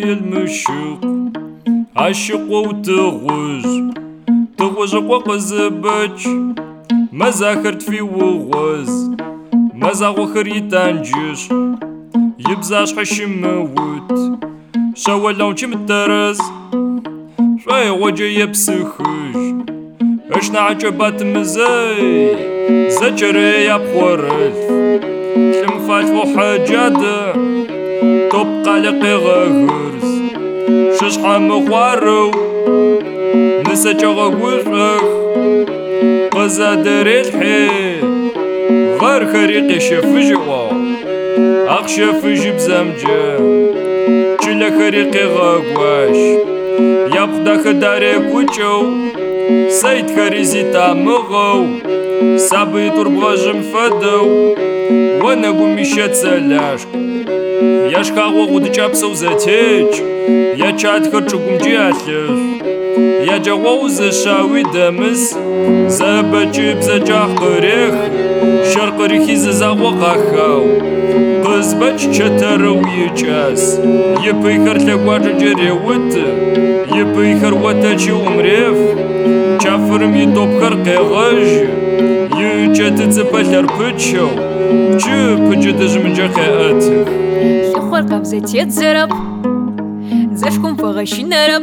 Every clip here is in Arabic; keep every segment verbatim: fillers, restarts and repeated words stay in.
المشق عشق وتغوج تغوج وقزبج ما ذاكرت في وغوز ما زاغوخر يتنجش يبزاش حشم موت شاول لون شم الترس شوي وجه يبسخج اشنا عجبات مزاي زجري يا بخورلف كم فاتفو حاجات تبقى لقي غرز ششحة مخوارو نسجا غوشخ قزا داري الحي غير خريقي شفجوا اخ شفج بزمجة جلا خريقي غاقواش يبقى خداري كوچو سيد خريزي تامغو سابي تربغاجم فدو وانا قومي شاد سلاشك ياش كاغو غود جابسو زاتيج يا چاد خرچو قوم جياتلف يا جواوز شاوي دمس زبجي بزجاح قريخ شرق ريخي ززاغو قاخاو قزبج چترو يجاس يبيخر لقواج جريوت يبيخر واتاجي عمريف چافرم يدوبخر قيغاج يجات تزبالر بچو چه پجو دجمنجا خياتك لخور قبزت يتزرب زفكم فغشي نرب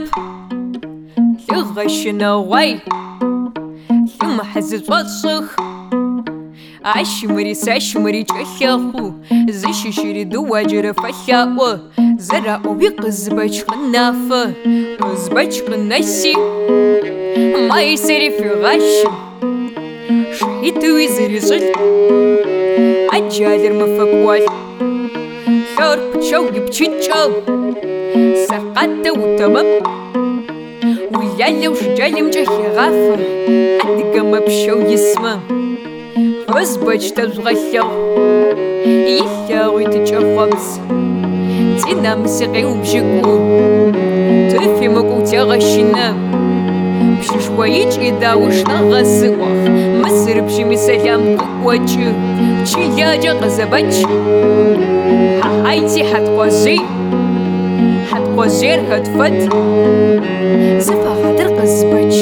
لغشي نواي لما حزت وصخ عشمري ساشمري جحيخو زيشي شيري دواجر فحاو زرعو بقزبج خنافة قزبج خناسي ما يسري في غش شهيت ويزري زل عجالر مفقوال ثور بتشوقي بتشيتشو سرقات وتمام ويالي وشجالي مجحي غافة عندك ما بشو يسمى غزبج تزغشو يلاوي تجخبز تينا مسيقي وبجيكو تفي مقوتي غشنا بشي شويج إذا وشنا غزوخ مصر بشي مسلام قوتي تشيلاجا غزبج هايتي حتقوزي حتقوزير هتفت زفا غادر غزبج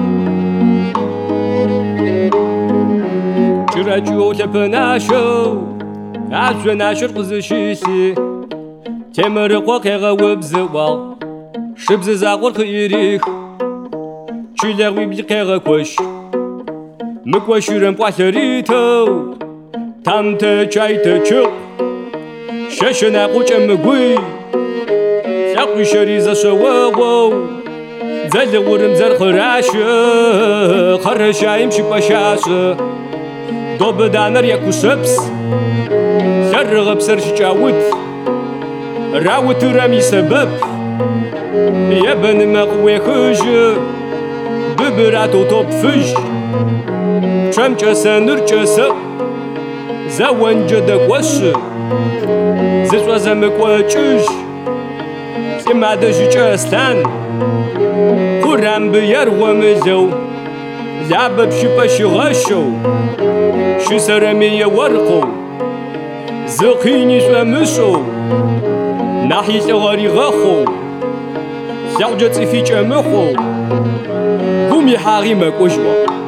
شراجو لبناشو عزو ناشر قزشيسي تمر قوقيغا وبزوال شبز زاغور خيريخ شلاغوي بلقيغا كوش مكوشيرن بوحلريتو تامتا چايتا چق ششنا قوچ مگوي ساقوي شريزا شواغو زلغورم زر خراش خرشايم شباشاش دوب دانر يكو سبس سرغ بسر شجاوت راوت رامي سبب يبن مقوي خج ببراتو توب فج شمچ سنر چس زوان جدك وش زسوا زمك وچش سمادش چستان قرام بير ومزو لعب بشبش غشو شو سرمي ورقو زقيني شمشو ناحية غاري غاخو سعجت في جمخو قومي حاري مكوجوا